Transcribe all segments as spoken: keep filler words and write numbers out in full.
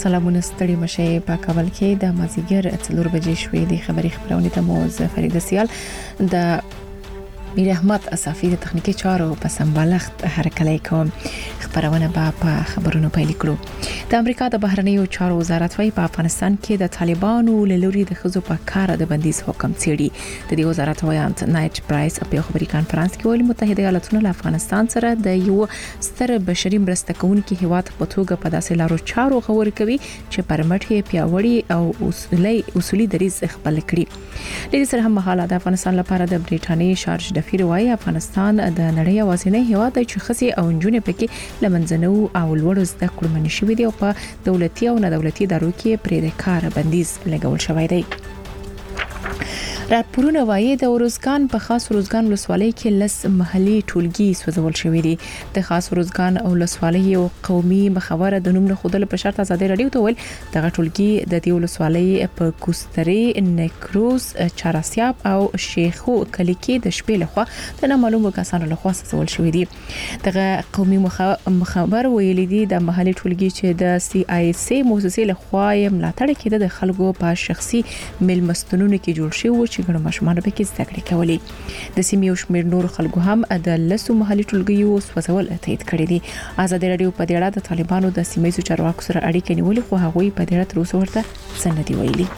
سلامونه ستړي مشه په کابل کې د مازیګر څلور بجې شوې د خبري خبرونه ته مو فرید سیال د میر احمد اصافی د تخنیکی چارو په سمبالښت هرکلی کوم. خبرونه به په خبرونو پیل کړو. د امریکا د بهرنیو چارو وزارت وايي په افغانستان کې د طالبانو له لوري د خزو په کار د بندیز حکم څیړي. د دې وزارت وایانت نایټ پرایس په خبري کانفرنس کې ویلي متحده ایالاتونو له افغانستان سره د یو ستر بشري مرسته کوونکي هیواد په توګه په داسې لارو چارو غور کوي چې پرمټ یې پیاوړي او اصولي اصولي دریز خپل کړي. د دې سره هم مهاله د افغانستان لپاره د بریټانیې شارج د فیر وايي افغانستان د نړۍ اوسنۍ هیواد دی چې خسي او جنونې پکې لمنځنو او لوړ زده کړو منشي شوی دی او په دولتي او نه دولتي ادارو کې پرې د کار بندیز لګول شوی دی. راپورونه وايي د اروزګان په خاص اروزګان ولسوالۍ کې لس محلي ټولګي سوځول شوې دي. د خاص اروزګان او ولسوالۍ یو قومي مخابره د نوم نه خودل په شرط آزادي رادیو ته ول دغه ټولګي د دې ولسوالۍ په کوستري نکروز چاراسیاب او شیخو کلی کې د شپې لخوا د نامعلومو کسانو لخوا سوځول شوې دي. دغه قومي مخابر ویل دي د محلي ټولګي چې د سی آی سي مؤسسې لخوا ملاتړ کړي د خلکو په شخصي ملمستونونو کې جوړ شوی چې ګڼو ماشومان به کې زده کړې کولې. د سیمې او شمېر نور خلکو هم د لسو محلي ټولګیو سوځول تایید کړی دي. آزادي رادیو په دې اړه د طالبانو د سیمې چارواکو سره اړیکې نیولې خو هغوی په دې اړه تر اوسه ورته څه نه دی ویلي.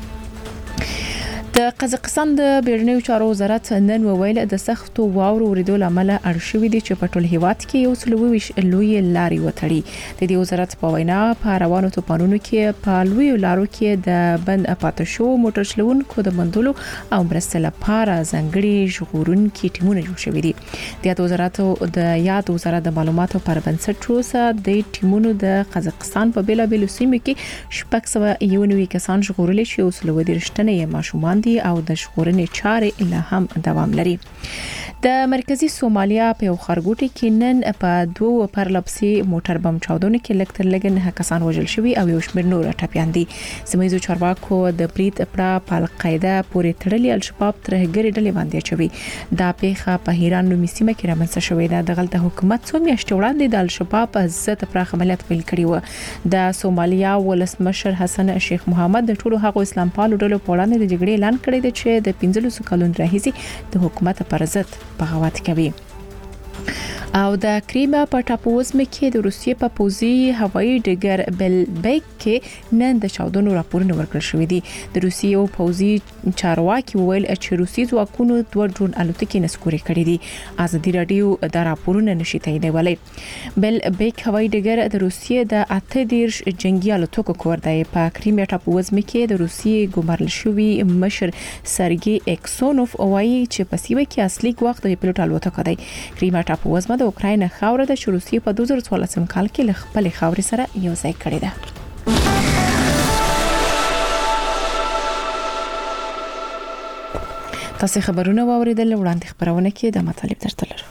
د قزاقستان د بیرونیو چارو وزارت نن وویل د سختو واورو وریدو لامل اړشوي دي چې په ټول هیواد کې یو سلوي لوی لاري وتړي. د دې وزارت په وینا په روانو توپانونو کې په لوی لارو کې د بند اپاتو شو موټر چلونکو د بندولو او مرسته لپاره ځنګړي ژغورونکي ټیمونه جوړ شوي دي. د یاد وزارت د یاد وزارت د معلوماتو پر بنسټ تروسه د ټیمونو د قزاقستان په بیلابیلو سیمو کې شپږ سوه یو نوي کسان ژغورل شي او سلوي رښتنه ماشومان او د ژغورنې چارې له هم دوام لري. د مرکزی سومالیا په خارګوټي کې نن په دوه پرلپسي موټر بم چاودنه کې لکتر لګن کسان وژل شوی او یو شمېر نور ټپيان دي. سیمایي چارواکو د بریټ پړه په القاعده پورې تړلې الشباب ترهګری ډلې باندې چوي. دا پیخه په هیران نو میسیمه کې رامنځته شوې ده. د غلطه حکومت څو میاشتې وړاندې د الشباب عزت پراخ عملیات پیل کړی و. د سومالیا ولسمشر حسن شیخ محمد د ټولو حق اسلام پالو ډلو په وړاندې د جګړې اعلان کړی دی چې د پنځلسو کلونو راهیسې د حکومت پر ضد بغاوت کوي. او د کریمیا په ټاپووزمه کې د روسیې په پوزي هوایي ډګر بلبیک کې نن د چاودنو راپورونه ورکړل شوې دي. د روسیې او پوزي چارواکي ویل چې روسي ځواکونو دوه ډرون الوتکې نسکوري کړې دي. آزادي رادیو دا راپورونه نشي تاییدولی. بلبیک هوایي ډګر د روسیې د اته دیرش جنگي الوتکو کور دی. په کریمیا ټاپووزمه کې د روسیې ګمارل شوی مشر سرګي اکسونوف وایي چې په سیمه کې اصلي ګواښ د پیلوټ الوتکه دی. کریمیا ټاپووزمه د اوکراین خاوره د روسیې په دوه زره څوارلسم کال کې له خپل خاورې سره یو ځای کړې ده. تاسو خبرونه واوریدل. وړاندې خبرونه کې د مطالب درته لرو.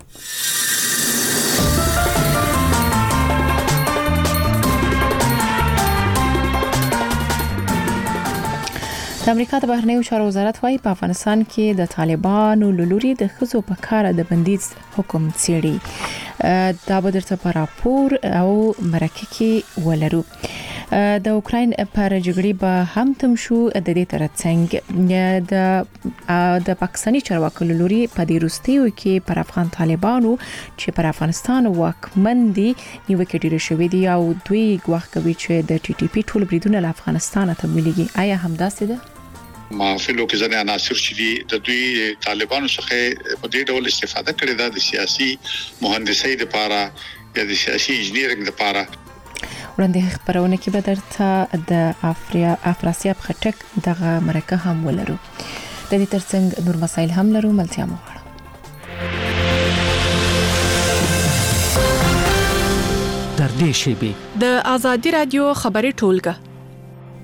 د امریکا د بهرنیو چارو وزارت وايي په افغانستان کې د طالبانو لوري د خزو په کار د بندیز حکم څیړي. دا به درته په راپور او مرکه کې ولرو. د اوکراین پر جګړې به هم تم شو. د دې ترڅنګ د د پاکستاني چارواکو لوري په دې روستیو کې پر افغان طالبانو چې پر افغانستان واکمندي نیوکه ډیره شوې دي او دوی ګواښ کوي چې د ټي ټي پی ټول بریدونه له افغانستان ته مليږي. آیا همداسې ده؟ محافلو کې ځنه عناصر چې دي د دوی طالبانو څخه په دې ډول استفاده کړې ده د سیاسي مهندسۍ لپاره یا د سیاسي انجینیرینګ لپاره. وړاندې خبرونه کې به درته د افریا افراسیاب خټک دغه مرکه هم ولرو. د دې ترڅنګ نور مسایل هم لرو. ملتیا مو غواړم. در دې شیبه د آزادي رادیو خبري ټولګه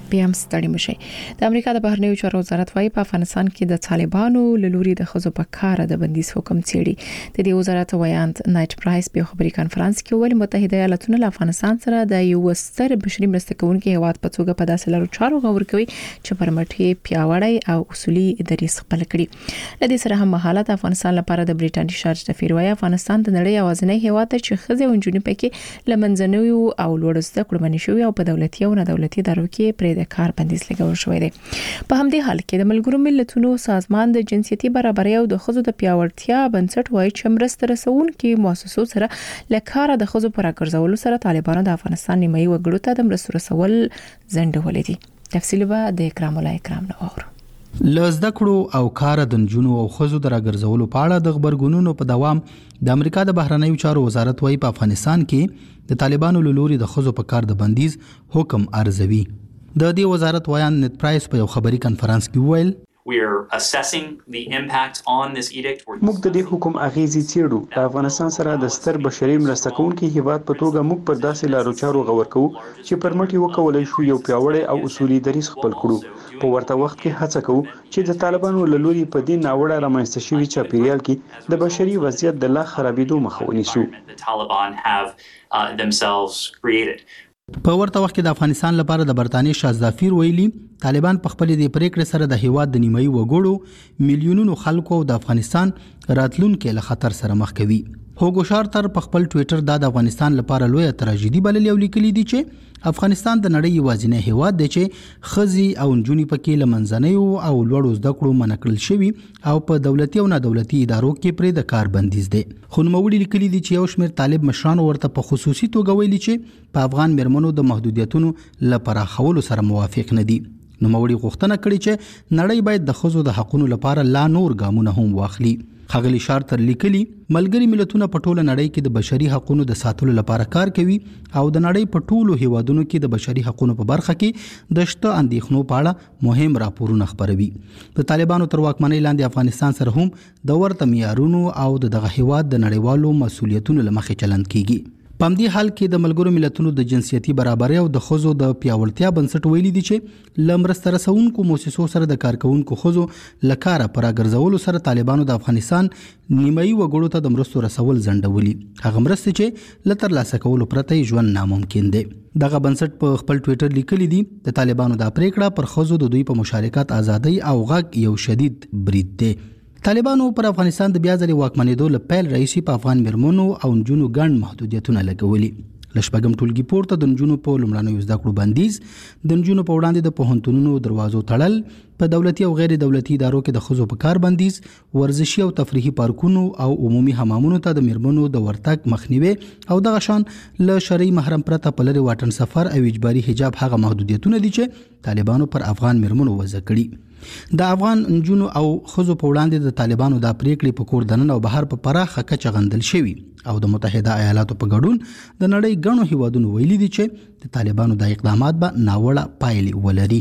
بیا هم ستړي مشي. د امریکا د بهرنیو چارو وزارت وايي په افغانستان کې د طالبانو له لوري د خزو په کار د بندیز حکم څیړي. د دې وزارت وایاند نایټ پرایس په خبري کانفرنس کې ویلي متحده ایالاتونه له افغانستان سره د یو ستر بشري مرسته کوونکي هیواد په توګه په داسې لارو چارو غور کوي چې پر مټي پیاوړی او اصولي دریځ خپل کړي. د دې سره هم حالت افغانستان لپاره د بریټانیا شارج د فیروي افغانستان د نړۍ اوازنۍ هیواد ته چې خزه او جنوب کې لمنځنوي او لوړ زده کړو منشي او په دولتي او نه دولتي ادارو کې پر د کار بندیز لګول شوی دی. په همدې حال کې د ملګرو ملتونو سازمان د جنسيتي برابرۍ او د خزو د پیاوړتیا بنسټ وايي چې مرسته رسونکي مؤسسو سره لکاره د خزو پر راګرځولو سره طالبانو د افغانستان نیمایي وګړو ته د مرستو رسول ځنډولې دي. تفصیل به د اکرام الله اکرام نو اورو. لزده کړو او کار د جنونو او خزو د راګرځولو په اړه د خبرګونونو په دوام د امریکا د بهرنیو چارو وزارت وايي په افغانستان کې د طالبانو له لوري د خزو په کار د بندیز حکم ارزوي. د دې وزارت وایان نت پرایس په یو خبري کانفرنس کې ویل We are assessing the impact on this edict. موږ د دې حکم اغیزې څیړو. د افغانستان سره د ستر بشري مرسته کوونکي هیواد په توګه موږ پر داسې لارو چارو غور کوو چې پر مټي وکولای شو یو پیاوړی او اصولي دریځ خپل کړو. په ورته وخت کې هڅه کوو چې د طالبانو له لوري په دې ناوړه رامنځته شوي چاپیریال کې د بشري وضعیت د لا خرابېدو مخه ونیسو. The Taliban have uh, themselves created. په ورته وخت کې د افغانستان لپاره د برتانیې شازدافیر ویلي طالبان په خپل د پریکړې سره د هیواد د نیمایي وګړو میلیونونو خلکو د افغانستان راتلونکو له خطر سره مخ کوي. هوګو شارتر په خپل ټوئیټر د افغانستان لپاره لوی تراژیدي بللې او لیکلي دي چې افغانستان د نړۍ یوازینی هیواد دی چې خزي او نجونې پکې لمنځنۍ او لوړو زده کړو منکړل شوی او په دولتي او نه دولتي ادارو کې پرې د کار بندیز دی. خو نوموړي لیکلي دي چې یو شمېر طالب مشران ورته په خصوصي توګه ویلي چې په افغان مرمنو د محدودیتونو لپاره خولو سره موافق نه دي. نوموړي غوښتنه کړې چې نړۍ باید د خزو د حقوقو لپاره لا نور ګامونه هم واخلي. خغلی شارتر لیکلي ملګری ملتونه په ټوله نړۍ کې د بشري حقوقو د ساتلو لپاره کار کوي او د نړۍ په ټولو هیوادونو کې د بشري حقوقو په برخه کې د شته اندېښنو په اړه مهم راپورونه خپروي. د طالبانو تر واکمنۍ لاندې افغانستان سره هم د ورته معیارونو او دغه هیواد د نړیوالو مسولیتونو لمخې چلند کیږي. په همدې حال کې د ملګرو ملتونو د جنسيتي برابرۍ او د خزو د پیاوړتیا بنسټ ویلي دي چې لمرسته رسونکو مؤسسو سره د کارکونکو خزو لکاره پر راګرځولو سره طالبانو د افغانستان نیمایي وګړو ته د مرستو رسول ځنډولي. هغه مرستې چې لتر لاسه کولو پرته ژوند ناممکن دی. دغه بنسټ په خپل ټوئیټر لیکلي دي د طالبانو د پریکړه پر خزو د دوی په مشارکت ازادي او غږ یو شدید برید دی. طالبانو پر افغانستان د بیا ځلې واکمنېدو له پیل رئیسي په افغان مرمنو او نجونو ګڼ محدودیتونه لګولي. لشپږم ټولګي پورته د نجونو په لومړنیو زده کړو بندیز، د نجونو په وړاندې د پوهنتونونو دروازو تړل، په دولتي او غیر دولتي ادارو کې د خزو په کار بندیز، ورزشي او تفریحي پارکونو او عمومي حمامونو ته د مرمنو د ورتګ مخنیوي او دغه شان له شرعي محرم پرته په لري واټن سفر او اجباري حجاب هغه محدودیتونه دي چې طالبانو پر افغان مرمنو وضع کړي. د افغان نجونو او خزو په وړاندې د طالبانو د پریکړې په کور دننه او بهر په پراخه کچه غندل شوی او د متحده ایالاتو په ګډون د نړۍ ګڼو هیوادونو ویلي دي چې د طالبانو د اقدامات به ناوړه پایلې ولري.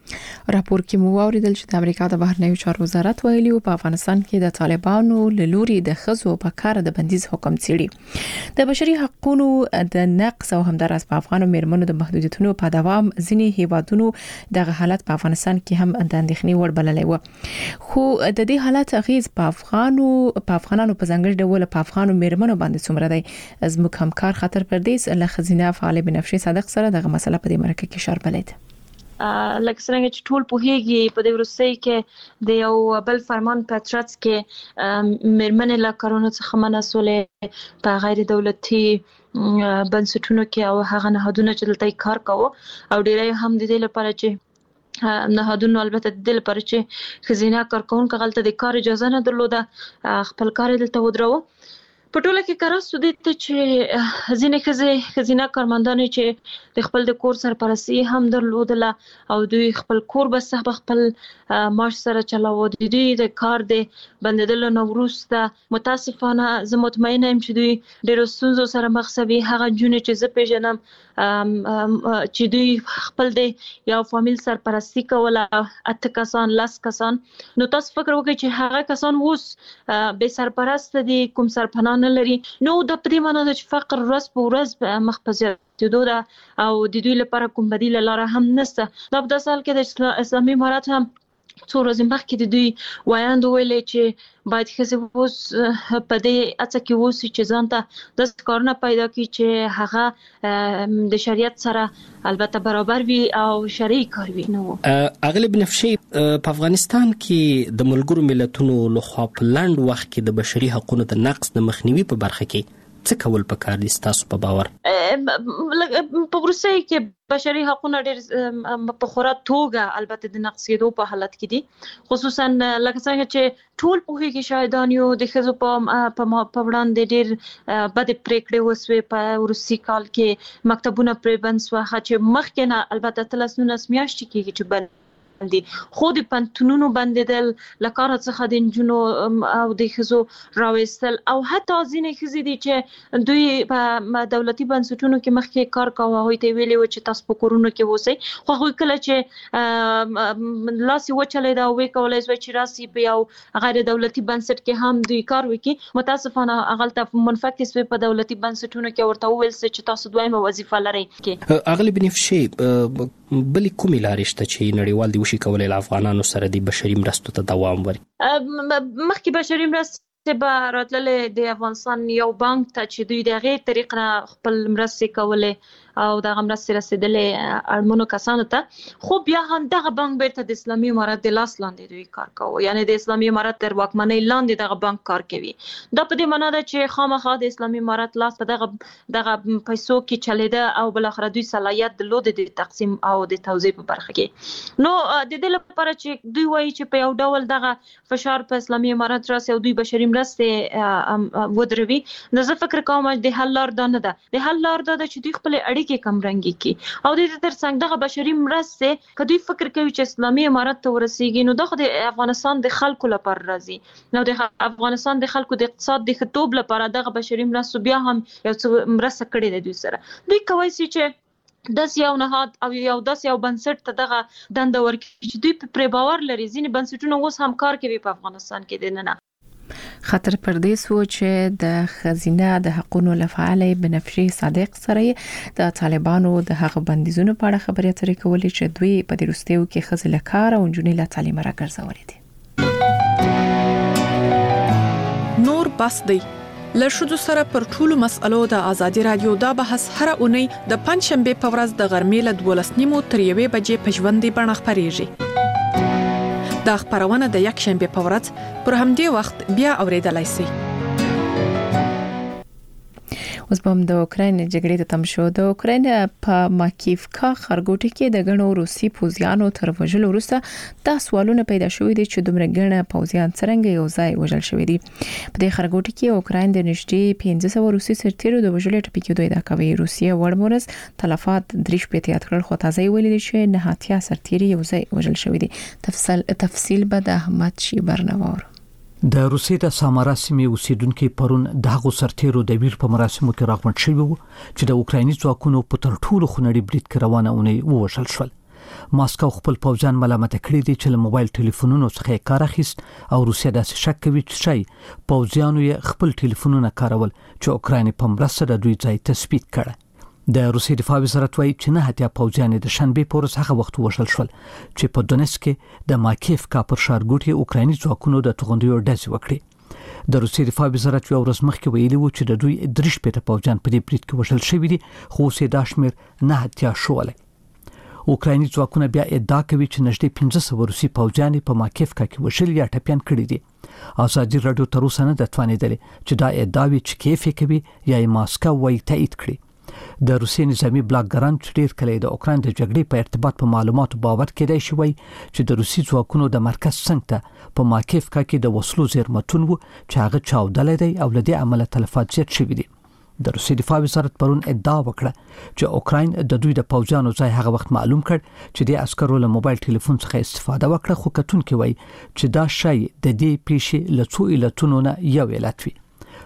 راپور کې مو واوریدل چې د امریکا د بهرنیو چارو وزارت ویلي په افغانستان کې د طالبانو له لوري د خزو په کار د بندیز حکم څیړي. د بشري حقوقو د نقص او همدارس په افغانو میرمنو د محدودیتونو په دوام ځینی هیوادونو دغه حالت په افغانستان کې هم د اندېښنې وړ بللی و. خو د دې حالت اغیز په افغانو په افغانانو په ځانګړي ډول په افغانو میرمنو باندې څومره دی؟ زموږ همکار خطر پردیس له خزینه فعال بنفشي صادق سره دغه مسله په دې مرکه کې اشاره بلید. لکه څنګه چې ټول پوهیږي په دې وروستۍ کې د یو بل فرمان په ترڅ کې میرمنې له کارونو څخه منع سولې په غیر دولتي بنسټونو کې او هغه نهادونه چې دلته کار کوي او ډیری هم د دې لپاره چې نهادونو البته د دې لپاره چې خزینه کارکونکو غلطه د کار اجازه نه درلوده خپل کار دلته ودرو. په ټوله کې کار ستو دي چې ځینې خزې خزینه کارمندان چې د خپل د کور سرپرستی هم درلودله او دوی خپل کور بس خپل معاش سره چلاوه. د دوی د کار د بندیدلو نه وروسته متاسفانه زه مطمئنه یم چې دوی ډېرو ستونزو سره مخ شوي. هغه جونې چې زه پیژنم چې دوی خپل د یو فامیل سرپرستی کوله اته کسان لاس کسان نو تاسو فکر وکړئ چې هغه کسان اوس به سرپرست دي کوم سرپناه نه لري نو د پدې معنی ده چې فقر ورځ په ورځ مخ په زیاتېدو ده او د دوی لپاره کوم بدیل لاره هم نشته. دا په داسې حال کې د اسلامي امارات هم څو ورځې مخکې د دوی وایاند ویلې چې باید ښځې اوس په دې هڅه کې اوسي چې ځان ته داسې کارونه پیدا کړي چې هغه د شریعت سره البته برابر وي او شرعي کار وي. نو اغلب بنفشي په افغانستان کې د ملګرو ملتونو لخوا په لاند وخت کې د بشري حقوقو د نقض د مخنیوي په برخه کې څه کول پکار دي تاسو په باور؟ په روسیه کې بشري حقوقونه ډېر په خورا توګه البته د نقض کېدو په حالت کې دي خصوصا لکه څنګه چې ټول پوهیږي شاهدان یو د ښځو په په وړاندې ډېر بد پریکړې وسوې په روسي کال کې مکتبونه پرې بند شو چې مخکې نه البته تلس نولس میاشتې کېږي چې بند دي خو د پنتونونو بندیدل لکاره څخه د انجونو او د ښځو راوستل او حتی ځینې ښځې دي چې دوی په دولتي بنسټونو کې مخکې کار کاوه هغوی ته ویلي و چې تاسو په کورونو کې اوسئ خو هغوی کله چې لاس یې وچلېده او ویې کولی شوی چې راسي په یو غیر دولتي بنسټ کې هم دوی کار وکړي متاسفانه هغلته منفکس شوی په دولتي بنسټونو کې ورته وویل چې تاسو دویمه وظیفه لرئ. اغلب بنفشي بلې کومې لارې شته چې نړیوال دي شي کولای له افغانانو سره د بشري مرستو ته دوام ورکړي؟ مخکې بشري مرستې به راتللې د افغانستان یو بانک ته چې دوی د هغې طریق نه خپل مرستې کولې او دغه مرستې رسېدلې اړمنو کسانو ته خو بیا هم دغه بانک بیرته د اسلامي امارت د لاس لاندې دوی کار کوي یعنی د اسلامي امارت تر واکمنۍ لاندې دغه بانک کار کوي. دا په دې معنی ده چې خامخا د اسلامي امارت لاس په دغه دغه پیسو کې چلیده او بل اخر دوی صلاحیت درلود د تقسیم او د توزیع په برخه کې. نو د دې لپاره چې دوی وایي چې په یو ډول دغه فشار په اسلامي امارت راسي او دوی بشري مرستې ودروي نو زه فکر کوم چې د حل لار دا نه ده. د حل لار دا ده چې دوی خپل اړیکې کم رنګي کی او د دې ترڅنګ دغه بشري مرستې کدوې فکر کوي چې اسلامي امارت ته ورسیږي نو دغه د افغانستان د خلکو لپاره راځي نو د افغانستان د خلکو د اقتصاد د خطوب لپاره دغه بشري مرستې بیا هم یو څه مرسته کړې ده دوی سره. دوی کوي چې داس یو نهاد او یو داس یو بنسټ ته دغه دنده ورکړي چې دوی په باور لري ځینې بنسټونه اوس هم کار کوي په افغانستان کې د نه خطر پردیس و چې د خزینه د حقوقو لفعال بنفشي صادق سره د طالبانو د هغه بندیزونو په اړه خبرې اترې کولې چې دوی په دې وروستیو کې خزل کار او جنې له تعلیم راګرځولې دي. نور بس دی له شذو سره پر ټولو مسألو د ازادي رادیو دا بحث هر اونۍ د پنځشنبه په ورځ د غرمې له دولس نیمو تر یوې بجې په ژوندۍ بڼه خپرېږي. دا خبرونه د یک شنبه په ورځ پر همدې وخت بیا اوریدلای شئ. اوس هم د اوکراین جګړې ته تم شو. د اوکراین په ماکیفکا خرګوټي کې د غنو روسي پوځیانو تر وژلو وروسته دا سوالونه پیدا شوې دي چې دومره غنه پوځیان څنګه یو ځای وژل شوې دي. په دې خرګوټي کې اوکراین د نږدې پنځه سوه روسي سرتیرو د وژلو ټپي کېدو ادعا کوي. روسیه وړمورز تلفات درې شپې ته یاد کړل خو تازه ویلي چې نه هاتیا سرتیري یو ځای وژل شوې دي. تفصیل تفصیل به د احمد شي برنوار. د روسیې د سامارا سیمې اوسیدونکو پرون د هغو سرتیرو د ویر په مراسمو کې راغونډ شوي وو چې د اوکرایني ځواکونو په تر ټولو خونړي برید کې روانه اونۍ ووژل شول. ماسکو خپل پوځیان ملامت کړي دي چې له موبایل ټلیفونونو څخه کار اخیست او روسیه داسې شک کوي چې شي پوځیانو یې خپل ټلیفونونه کارول چې اوکراین په مرسته د دوی ځای تثبیت کړي. د روسیې دفاع وزارت وايي چې نه هتیا پوځیان د شنبه په ورځ هغه وخت وژل شول چې په دونسک کې د ماکیفکا پر ښارګوټي اوکرایني ځواکونو د توغندیو ډزې وکړې. د روسیې دفاع وزارت یو ورځ مخکې ویلي و چې د دوی درې شپېته پوځیان په دې برید کې وژل شوي دي خو اوس یې دا شمېر نه هتیا شولی. اوکرایني ځواکونه بیا ادعا کوي چې نږدې پنځه سوه روسي پوځیان په ماکیفکا کې وژل یا ټپیان کړي دي. ازادي رادیو تر اوسه نه د توانیدلې چې دا ادعاوې چې کیف کوي یا ماسکو وايي تایید کړي. د روسي نظامی بلاګران چې ډیر کله د اوکراین د جګړې په ارتباط په معلوماتو باور کېدای شي وای چې د روسي ځواکونو د مرکز څنګ ته په ماکیفکا کې د وسلو زیرمتون وو چې هغه چاودل دي او لدې عمله تلفات زیات شوي دي. د روسي دفاع وزارت پرون ادعا وکړه چې اوکراین د دوی د پوځیانو ځای هغه وخت معلوم کړ چې د عسکرو له موبایل ټلیفون څخه استفاده وکړه خو کتونکو وای چې دا شی د دې پیښې له څو علتونو نه یو علت وي.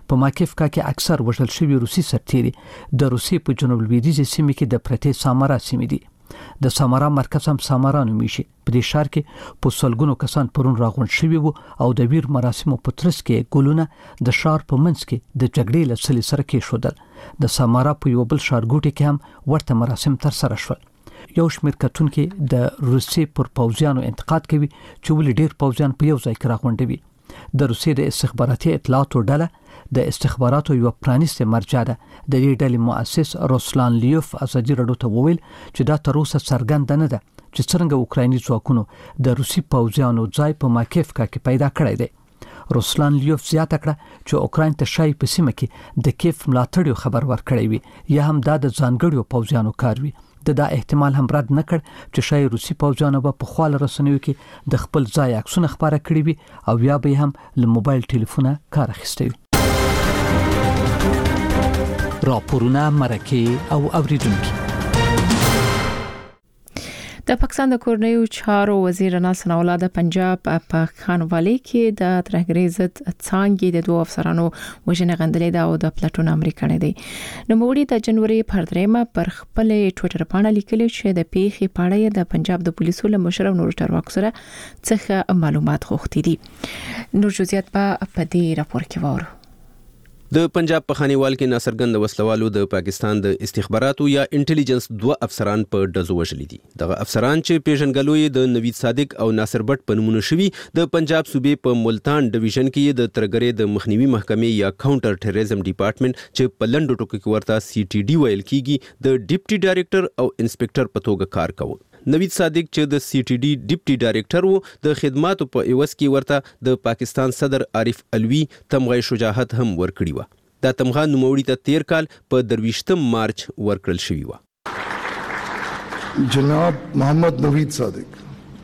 په ماکیفکا کې اکثر وژل شوي روسي سرتیري د روسي په جنوب لویدیځ سیمه کې د پرتې سامارا سیمه دي. د سامارا مرکز هم سامارا نومیږي. په دې ښار کې په سلګونو کسان پرون راغونډ شوي وو او د ویر مراسمو په ترڅ کې ګلونه د ښار په منځ کې د جګړې له سلې سره کېښودل. د سامارا په یو بل ښارګوټي کې هم ورته مراسم ترسره شول. یو شمېر کتونکي د روسي پر پوځیانو انتقاد کوي چې ولې ډېر پوځیان په یو ځای کې راغونډوي. د روسي د استخباراتي اطلاعاتو ډله د استخباراتو یو پرانیسته مرجع ده. د دې ډلې مؤسس روسلان لیوف ازادي راډیو ته وویل چې دا تر اوسه څرګنده نه ده چې څنګه اوکرایني ځواکونو د روسي پوځیانو ځای په ماکیفکا کې پیدا کړی دی. روسلان لیوف زیاته کړه چې اوکراین ته شای په سیمه کې د کیف ملاتړ خبر ورکړی وي یا هم دا د ځانګړو پوځیانو کار وي. د دا احتمال هم رد نه کړ چې شای روسي پوځیانو به په خپل رسنیو کې د خپل ځای عکسونه خبره کړی وي او یا به هم له موبایل ټلیفونه کار اخیستی وي. راپورونه مرکه او اوریدونکو. د پاکستان د کورنیو چارو وزیر رانا ثناء الله د پنجاب په خانوالي کې د ترهګرۍ ضد څانګې د دوه افسرانو وژنې غندلې ده او د پلټون امر کړی دی. نوموړي د جنوري پر درېمه پر خپل ټوئیټر باندې لیکلي چې د پیښې په اړه د پنجاب د پولیسو له مشر او نور چارواکو سره څخه معلومات غوښتي دي. نور جزئیات په دې راپور کې وورو. د پنجاب په خانیوال کې ناصرګند وسلوالو د پاکستان د استخباراتو یا انټيليجنس دوه افسران په ډزو وژلي دي. دغه افسران چې پیژنګلوي د نوید صادق او ناصر بټ په نومونو شوي د پنجاب صوبې په ملتان ډیویژن کې د ترګرې د مخنیوي محکمې یا کاونټر ټیرریزم ډپارټمنټ چې په لنډو ټکو کې ورته سی ټي ډي ویل کیږي د ډیپټي ډایریکټر او انسپکټر په توګه کار کوي. نوید صادق چې د سی ټي ډي ډیپټي ډایریکټر وو د خدماتو په ایوس کې ورته د پاکستان صدر عارف الوی تمغه شجاعت هم ورکړی و. دا تمغه نوموړي ته تیر کال په درویشتم مارچ ورکړل شوی و. جناب محمد نوید صادق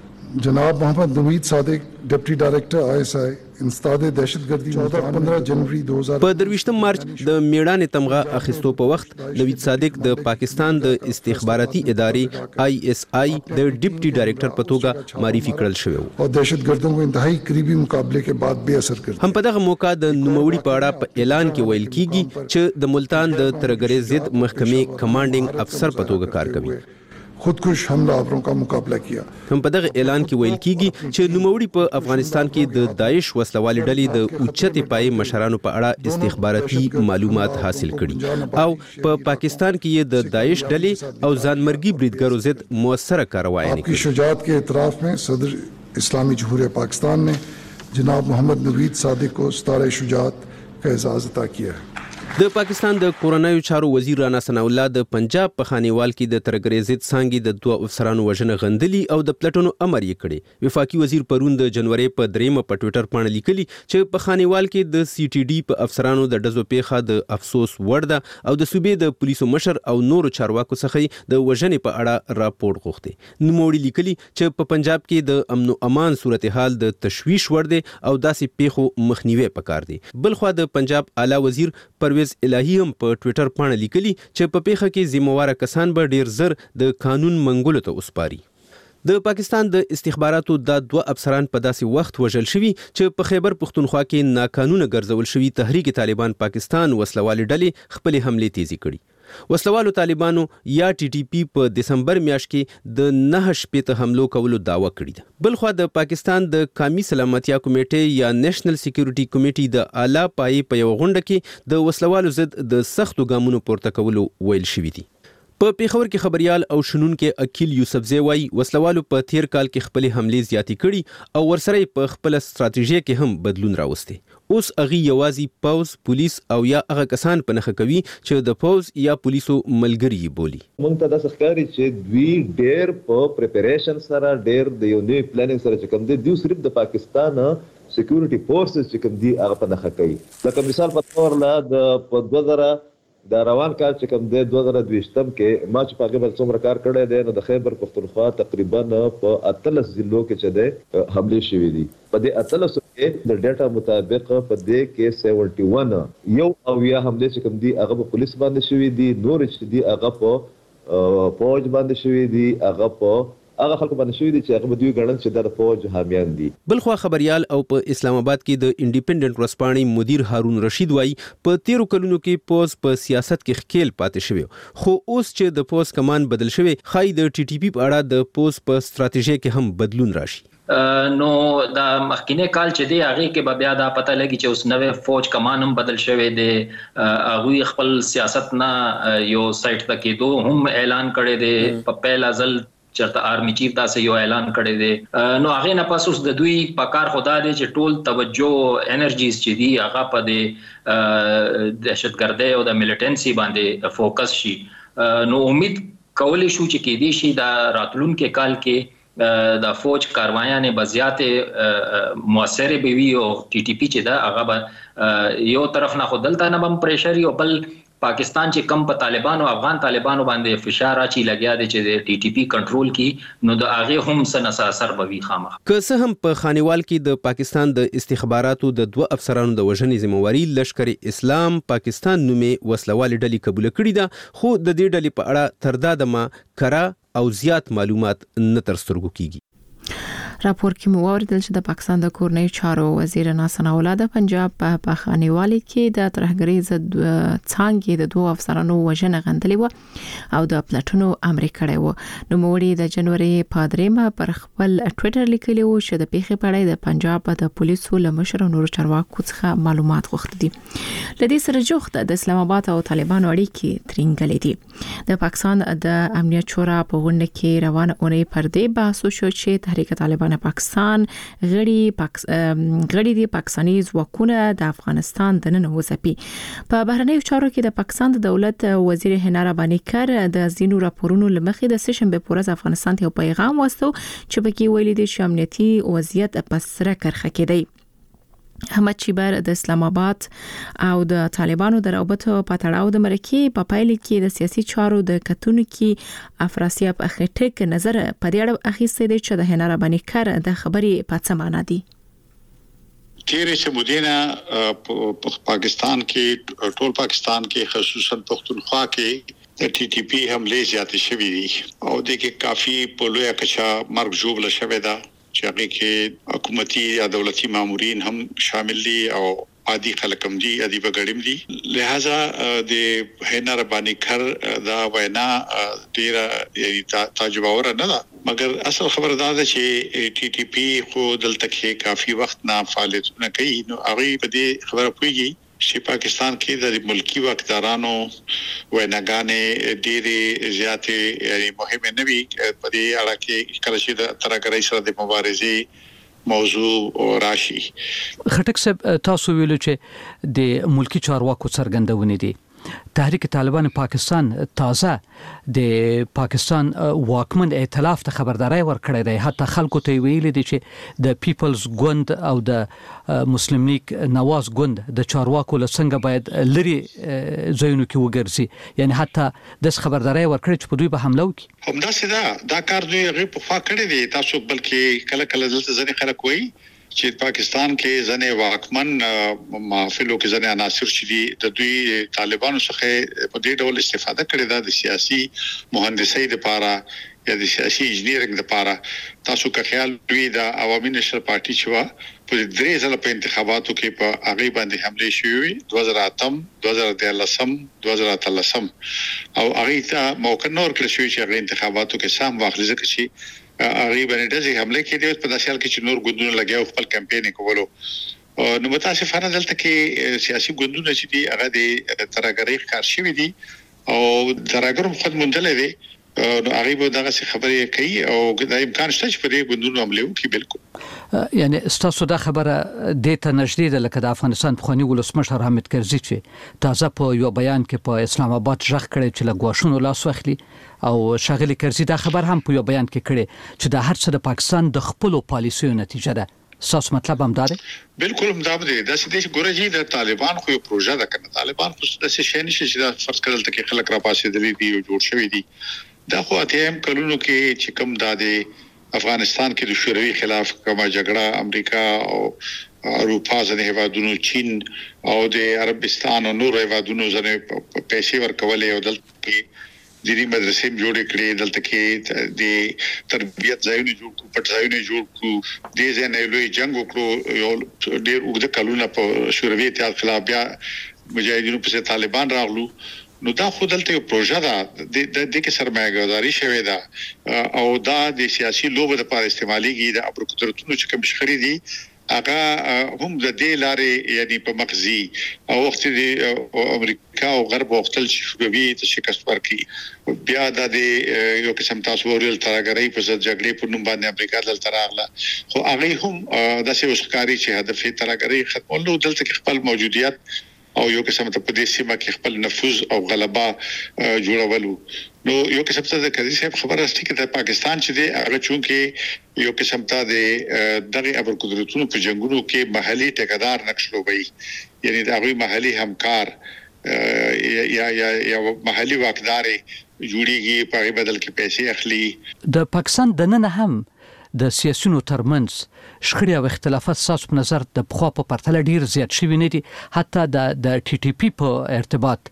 جناب محمد نوید صادق ډیپټي ډایریکټر آئی ایس آئی انسداد دهشتګردي چودہ پندرہ جنوري دو هزار په درویشتم مارچ د میړانې تمغه اخیستو په وخت نوید صادق د پاکستان د استخباراتي ادارې آئی ایس آئی د ډیپټي ډایریکټر په توګه معرفي کړل شوی و او دهشتګردوں کو انتهایی قریبي مقابله کې بعد به اثر کړ. هم په دغه موقع د نوموړي په اړه په اعلان کې ویل کیږي چې د ملتان د ترګرې ضد محکمې کمانډینګ افسر په توګه کار کوي. خودکش حمله آوروں کا مقابلہ کیا. هم په دغه اعلان کې ویل کیږي چې نوموړي په افغانستان کې د داعش وسلوالې ډلې د اوچتې پای مشرانو په اړه استخباراتي معلومات حاصل کړي او په پاکستان کې یې د داعش ډلې او ځانمرګي بریدګرو ضد موثره کارروایي کی شجاعت کے اعتراف میں صدر اسلامی جمہوریہ پاکستان نے جناب محمد نوید صادق کو ستارہ شجاعت کا اعزاز عطا کیا ہے. د پاکستان د کورنیو چارو وزیر رانا ثناء الله د پنجاب په خانیوال کې د ترګرې ضد څانګې د دوه افسرانو وژنه غندلي او د پلټونو امر یې کړی. وفاقي وزیر پرون د جنوري په دریمه په ټوئیټر باندې لیکلي چې په خانیوال کې د سی ټي ډي په افسرانو د ډزو پیښه د افسوس وړ ده او د صوبې د پولیسو مشر او نورو چارواکو څخه د وژنې په اړه راپور غوښتي. نوموړي لیکلي چې په پنجاب کې د امن او امان صورتحال د تشویش وړ دی او داسې پیښو مخنیوي پکار دی. بلخو د پنجاب اعلی وزیر پرویز الهی هم په ټوئیټر باندې لیکلي چې په پیښه کې ذمہوار کسان به ډیر زر د قانون منګولو ته وسپاري. د پاکستان د استخباراتو د دوه افسران په داسې وخت وژل شوي چې په خیبر پختونخوا کې ناقانونه ګرځول شوي تحریک طالبان پاکستان وسلوالې ډلې خپل حمله تیزی کړي. وسلوالو طالبانو یا ټي ټي پی په دسمبر میاشت کې د نه شپېته حملو کولو داوا کړې ده. بلخو د پاکستان د قومي سلامتیا کمیټې یا نېشنل سکیورټي کمیټې د اعلی پای په یو غونډه کې د وسلوالو ضد د سختو ګامونو پورته کولو ویل شوی دي. په پیښور کې خبريال او شنونکو اکیل یوسفزی وای وسلوالو په تیر کال کې خپل حملې زیاتې کړي او ورسره په خپل ستراتیژي کې هم بدلون راوستي. اوس اغي یوازې پوز پولیس او یا هغه کسان په نخښه کوي چې د پوز یا پولیسو ملګری بولی. مونږ ته د ښکاری چې دوی ډېر په پریپریشن سره ډېر د یو نوی پلانینګ سره چې کوم دی دوی صرف د پاکستان سکیورټي فورسز چې کوم دی هغه په نخښه کوي. لکه مثال په تور لا د په دوه زره د روان کال چې کوم دی دوه زره دویشتم کې ما چې په هغه باندې څومره کار کړی دی نو د خیبر پختونخوا تقریبا په اتلس ضلعو کې چې دی حملې شوې دي. په دې اتلس کې د ډیټا مطابق په دې کې سیونټي ون یو او یا حملې چې کوم دی هغه په پولیس باندې شوې دي، نور چې دی هغه په فوج باندې شوې دي، هغه په هغه خلک باندې شوی دي چې هغه دوی ګڼل چې د فوج حامیان دي. بلخوا خبريال او په اسلام آباد کې د انډیپندنت ورسپانې مدیر هارون رشید وایي په تیرو کلونو کې پوز په سیاست کې خکیل پاتې شوی، خو اوس چې د پوز کمان بدل شوی خای د ټي ټي پی په اړه د پوز په ستراتیژي کې هم بدلون راشي. نو دا مخکینه کال چې دی هغه کې به بیا دا پته لګي چې اوس نوې فوج کمان هم بدل شوی دی، هغه خپل سیاست نه یو سایت ته کېدو هم اعلان کړی دی. په پیل ازل چرته آرمی چیف تاسو یو اعلان کړی دی، نو هغه نه پس اوس د دوی په کار خدا دی چې ټول توجه انرژیز چې دی هغه په د دهشتګردۍ او د ملیټنسي باندې فوکس شي. نو امید کولی شو چې کې دی شي دا راتلونکو کال کې د فوج کاروایانه بزیات موثره به وي او ټي ټي پی چې دا هغه به یو طرف نه خودلته نه بم پریشر یو بل پاکستان چې کم په طالبانو افغان طالبانو باندې فشار اچي لګیا دي چې د ټي ټي پی کنټرول کی نو د هغه هم سن اثر به وي خامخ. که څه هم په خانیوال کې د پاکستان د استخباراتو د دوه افسرانو د وژنې ذمہواری لشکر اسلام پاکستان نومې وسلوال ډلې قبول کړې ده، خو د دې ډلې په اړه تر دا دمه کرا او زیات معلومات نه تر سترګو کیږي. راپور کې مو اوریدل چې د پاکستان د کورنۍ چارو وزیر ناصر اولاد پنجاب په خانیوالي کې د ترهګرۍ ضد څانګې د دوه افسرانو وژنه غندلې و او د پلاتونو امر کړی و. نو موړي د جنوري په دریمه پر خپل ټوئیټر لیکلی و چې د پیښې په اړه د پنجاب د پولیسو لمشر نور چارواکو څخه معلومات غوښتي دي. لدې سره جوخت د اسلام آباد او طالبانو اړیکې ترنګلې دي. د پاکستان د امنیت شورا په غونډه کې روانه اونۍ پر دې بحث وشو چې تحریک طالبان پاکستان غړي پاکس... غړي دي پاکستاني ځواکونه د افغانستان د نن وځپي. په بهرنیو چارو کې د پاکستان د دولت وزیر هنا رباني کر د زینو راپورونو لمخې د سشنبه پورز افغانستان ته یو پیغام واستو چې پکې ویلي دي چې امنیتي وضعیت په سره کرخه کې دی. احمد چیبر د اسلام آباد او د طالبانو د روابطو په تړاو د مرکې په پایله کې د سیاسي چارو د کتونکو افراسیاب اخیټک نظر په دې اړه اخیسته دي چې د هنر باندې کار د خبرې په څه معنا دي. تیرې سمودینا په پاکستان کې ټول پاکستان کې خصوصا پښتونخوا کې د ټي ټي پی حمله زیاتې شوې دي او د کې کافي په لوی کچا مرګ جوړ شوی دا چې هغه کې حکومتي یا دولتي مامورین هم شامل دي او عادي خلک هم دي، عادي بغړم دي. لہذا د هنا رباني کر دا وینا ډیره یعنی تجربه نه ده، مګر اصل خبر دا ده چې ټي ټي پی خو دلته کې کافي وخت نه فعالیتونه کوي. نو هغه په دې خبره پويږي چې پاکستان کې د ملکی واکدارانو ویناګانې ډېرې زیاتې یعنی مهمه نه وي په دې اړه کې کله چې د ترهګرۍ سره د مبارزې موضوع او راشي. خټک صاحب تاسو ویلو چې د ملکی چارواکو څرګندونه دي تحریک طالبان پاکستان تازه د پاکستان واکمن ائتلاف ته خبرداري ورکړې ده، حتی خلکو ته ویل دي چې د پیپلز ګوند او د مسلم لیگ نواز ګوند د چارواکو لڅنګ باید لري ځایونو کې وګرځي، یعنی حتی د خبرداري ورکړې چې په دوی به حمله وکړي. همدا سدا دا کار دوی غي په خوا کړی دي. تاسو بلکې کله کله دلته ځنې خلک وایي چې پاکستان کې ځنې واکمن محافلو کې ځنې عناصر چې دي د دوی طالبانو څخه په دې ډول استفاده کړې ده د سیاسي مهندسۍ لپاره یا د سیاسي انجینیرینګ لپاره. تاسو که خیال دوی د عوامي نشر پارټي چې وا په درې ځله په انتخاباتو کې په هغه باندې حمله شوې دوه زره اتم دوه زره ديارلسم دوه زره اتلسم او هغه ته موقع نور کړی شوې چې هغه انتخاباتو کې سم واخلي ځکه چې هغه باندې د حمله کې د په داسې حال کې چې نور ګوندونه لګیاو خپل کمپاین کولو. نو متاسفانه دلته کې سیاسي ګوندونه چې دي هغه د ترهګرۍ ښکار شوي دي او ترهګر خود مونډلې دي. نو هغه به دغه خبرې کوي او د امکان شته چې په دې ګوندونو عمله وکړي. بالکل یعنی ستاسو دا خبره د ته نږدې ده لکه د افغانستان پخوانی ولسمشر حامد کرزي چې تازه په یو بیان کې په اسلام آباد ژغ کړی چې لګواشونو لاس واخلي او شاغلي کرزي دا خبر هم په یو بیان کې کړی چې د هر څه د پاکستان د خپل پالیسیو نتیجه ده. ساس مطلب هم دا دی. بالکل هم دا دی. دا چې د ګورجی د طالبان خو یو پروژه ده کنه. طالبان خو د څه شي نشي چې دا فرض کړل ته خلک را پاسې دي دی او جوړ شوی دي. دا خو اتهم کلونو کې چې کوم د افغانستان کې د شوروي خلاف کومه جګړه امریکا او اروپا ځنه هیوادونو چین او د عربستان او نور هیوادونو ځنه پیسې ورکولې او دلته دینی مدرسې جوړ کړې دلته کې د تربيت ځایونه جوړ کو پټ ځایونه جوړ کو د ځنه لوی جنگ وکړو یو ډېر وګړه کلونه په شوروي اتحاد خلاف بیا مجاهدینو په طالبان راغلو نو دا خو دلته یو پروژه ده د د کې سرمایه‌ګذاري شوې ده او دا د سیاسي لوبه لپاره استعماليږي د ابرو قدرتونو چې کوم شخړې دي هغه هم د دې لارې یعنی په مغزي او وخت د امریکا او غرب وختل شوروي ته شکست ورکړي بیا د یو قسم تاسو ورل ترګری په ځد جګړې په نوم باندې امریکا دلته راغله خو هغه هم د څه وسکاري چې هدف یې ترګری ختمولو دلته خپل موجودیت او یو قسم ته په دې سیمه کې خپل نفوذ او غلبه جوړولو نو یو قسم ته د قاضي صاحب خبره است چې د پاکستان چې دی هغه چونکه یو قسم ته د دغه ابر قدرتونو په جنگونو کې محلي ټیکدار نقشلوبي یعنی د هغه محلي همکار یا یا یا محلي واکدار جوړیږي په بدل کې پیسې اخلي د پاکستان د نن هم د سیاسيونو ترمنځ شخړې او اختلافات ساس په نظر د بخوا په پرتله ډیر زیات شوي نه دي حتی د د ټي ټي پی په ارتباط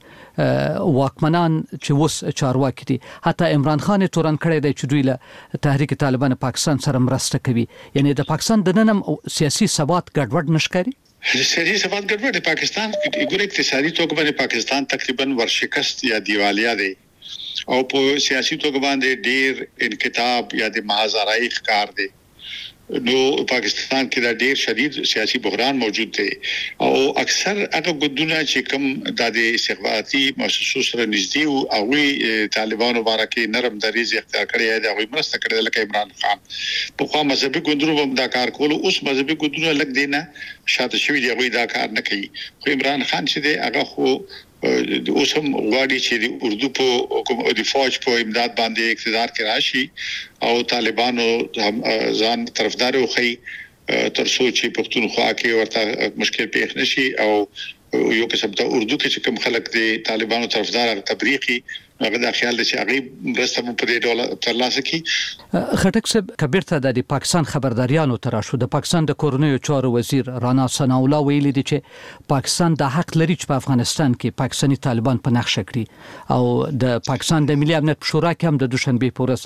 واکمنان چې وس چارواکي دي حتی عمران خان تورن کړی دی چې دوی له تحریک طالبان پاکستان سره مرسته کوي یعنی د پاکستان د نن هم سیاسي ثبات ګډوډ نشکاري سیاسي ثبات ګډوډ پاکستان ګور اقتصادي توګه باندې پاکستان تقریبا ورشکست یا دیوالیا دی او په سیاسي توګه باندې ډیر انقطاع یا د مهاجرای ښکار دی نو پاکستان کې دا ډیر شدید سیاسي بحران موجود دی او اکثر هغه ګوندونه چې کوم د استخباراتي مؤسسو سره نږدې او هغه طالبانو بارکه نرم دریز اختیار کړی دی هغه مرسته کړې لکه عمران خان په خوا مذهبي ګوندونو هم دا کار کول اوس مذهبي ګوندونه لګ دینه شاته شوی دی هغه دا کار نه کوي خو عمران خان چې دی هغه خو اوس هم غواړي چې د اردو په کوم د فوج په امداد باندې اقتدار کې راشي او طالبانو ځان طرفدار وخی تر څو چې پښتونخوا کې ورته مشکل پیښ نشي او یو قسم ته اردو کې چې کوم خلک دي طالبانو طرفدار تبریخي هغه د خیال چې هغه مرسته په دې ډول ترلاسه کی خټک صاحب کبیرته د پاکستان خبرداريانو تر شو د پاکستان د کورنیو چارو وزیر رانا ثنا الله ویلي دي چې پاکستان د حق لري چې په افغانستان کې پاکستاني طالبان په نقشه کړي او د پاکستان د ملي امنیت شورا کې هم د دوشنبه پورس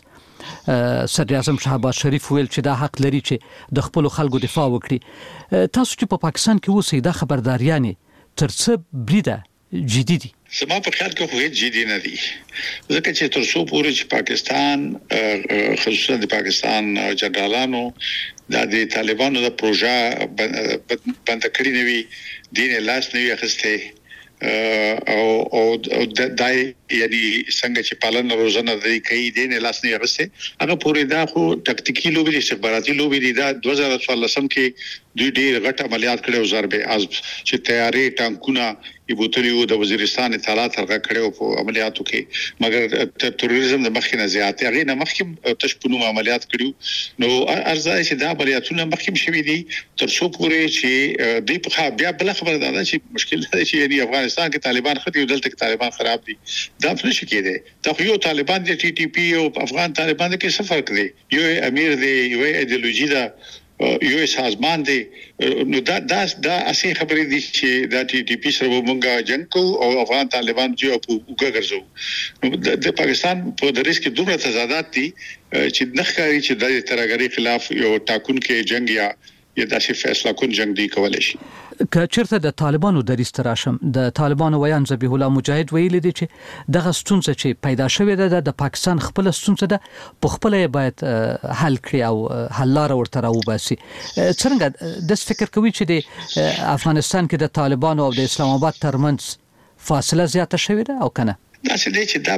صدر اعظم شهباز شریف ویل چې دا حق لري چې د خپل خلکو دفاع وکړي تاسو چې په پاکستان کې اوسئ د خبرداريانه ترڅه بریده جدي دي سما په خیال کې خو هیڅ جدي نه دي ځکه چې تر څو پورې چې پاکستان خصوصا د پاکستان جنرالانو د طالبانو د پروژه بند کړی نه وي دین لاس نه وي اخسته او او دای یعنی څنګه چې پالن روزانه د کوي دین لاس نه اخسته هغه پورې دا خو ټاکټیکي لوبي استخباراتي لوبي دي دا دوه زره څوارلس کې دوی ډیر غټ عملیات کړي او ضربه از چې تیاری ټانکونه یبوتلیو د وزیرستان اطلاعات هغه کړي په عملیاتو کې مګر تروریزم د مخکې نه زیات هغه نه مخکې تشپونو عملیات کړي نو ارزای چې دا عملیاتونه مخکې شوي دي تر څو پورې چې د په بیا بل خبره ده چې مشکل دی چې د افغانستان کې طالبان خدي او دلته کې طالبان خراب دي دا څه شي کېده دا یو طالبان د ټي ټي پی او افغان طالبان کې څه فرق دی یو امیر دی یو ایدئولوژي ده یو سازمان دی نو دا دا دا اسی خبرې دي چې دا ټي ټي پی سره مونږه جنگ کو او افغان طالبان جو په وګرځو نو د پاکستان په دریس کې دومره تضادات دي چې نخکاری چې د ترګری خلاف یو ټاکون کې جنگ یا یا داسې فیصله کون جنگ دی کولای شي که چیرته د طالبانو دریس تراشم د طالبانو ویان ذبیح الله مجاهد ویلي دي چې دغه ستونزه چې پیدا شوې ده د پاکستان خپل ستونزه ده په خپل باید حل کړي او حل لار ورته راوباسي څنګه د فکر کوي چې د افغانستان کې د طالبانو او د اسلام آباد ترمنځ فاصله زیاته شوې ده او کنه دا چې دی چې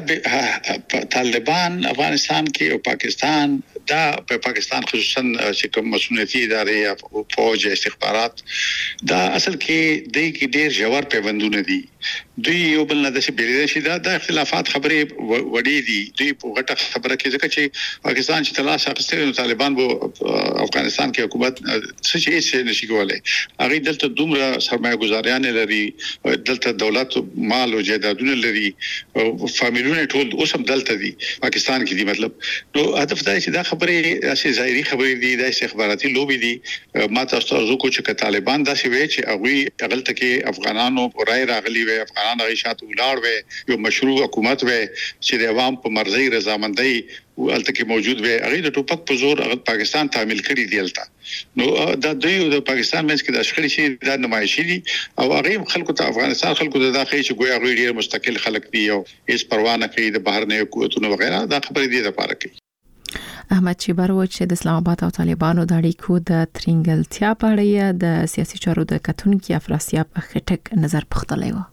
دا طالبان افغانستان کې او پاکستان دا په پاکستان خصوصا چې کوم مسؤلیتي ادارې او فوج استخبارات دا اصل کې د کې ډېر ژور پیوندونه دي دوی یو بل نه د بیرې شي دا د اختلافات خبرې وړي دي دوی په غټه خبره کې ځکه چې پاکستان چې تلاش اخیستل طالبان وو افغانستان کې حکومت څه شي څه نشي کولای هغه دلته دومره سرمایه گذاریان لري دلته دولت مال او جایدادونه لري فامیلونه ټول اوس هم دلته دي پاکستان کې دي مطلب نو هدف دا چې دا خبرې اسې ظاهري خبرې دي د استخباراتي لوبي دي ما تاسو ته کو چې طالبان دا سی وی چې هغه غلطه کې افغانانو راي راغلي وي وي افغانان غي شاته ولاړ وي یو مشروع حکومت وي چې د عوام په مرزي رضامندۍ ولته کې موجود وي هغه د ټوپک په زور پاکستان تعمیل کړی دی الته نو دا دوی د پاکستان مېس کې د اشخړي شي د نمایشي دي او هغه خلکو ته افغانستان خلکو ته دا خې چې ګویا غوړي ډیر مستقل خلک دي او هیڅ پروا نه کوي د بهر نه قوتونو وغیرہ دا خبرې دي لپاره کوي احمد چیبر و چې د اسلام آباد او طالبانو د اړیکو د ترنګلتیا په اړه د سیاسي چارو د کتونکو افراسیاب خټک نظر پختلی و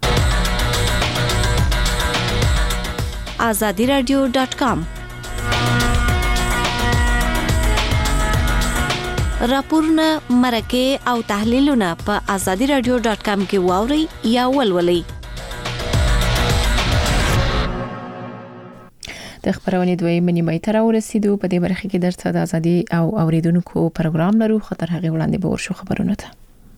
azadi radio dot com راپورونه مرکه او تحلیلونه په azadi radio dot com کې واوري یا ولولئ د خبرونې دوی منی مې تر ورسېدو په دې برخه کې درته د ازادي او اوریدونکو پروګرام لرو خطر هغه وړاندې به ورشو خبرونه ته